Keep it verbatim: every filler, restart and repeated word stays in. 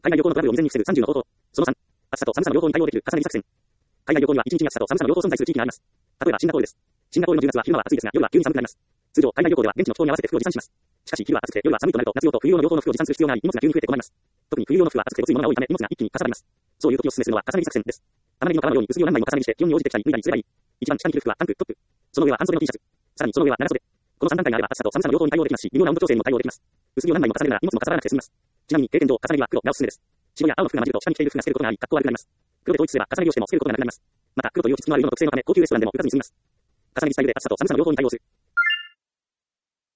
海外旅行のトラブルを未然に防ぐさんじゅうの方法。そのさん、暑さと寒さの両方に対応できる重なり作戦。海外旅行にはいちにちに暑さと寒さの両方存在する地域があります。例えばシンガポールです。シンガポールのじゅうがつは昼間は暑いですが夜は急に寒くなります。通常海外旅行では現地の気候に合わせて服を持参します。しかし昼は暑くて夜は寒いとなると夏用と冬用の両方の服を持参する必要があり荷物が急に増えて困ります。特に冬用の服は暑くてごついものが多いため荷物が一気にかさばります。そういう時おすすめするのは重なり作戦です。あまりの川のように薄着を何枚も重ね着して気温に応じて着たり脱いだりすればいい。一番下に着る服はタンク、トップ。その上は半袖の T シャツ。さらにその上は長袖。このさん段階があれば暑さと寒さの両方に対応できますし、微妙な温度調整にも対応できます。薄着を何枚も重ねるなら荷物もかさばらなくて済みます。ちなみに経験上重ね着は黒がおすすめです。白や青の服が混じると下に着ている服が透けることがあり、格好悪くなります。黒で統一すれば重ね着をしても透けることがなくなります。また黒という質のある色の特性のため高級レストランでも打たずに済みます。重ね着スタイルで暑さと寒さの両方に対応する。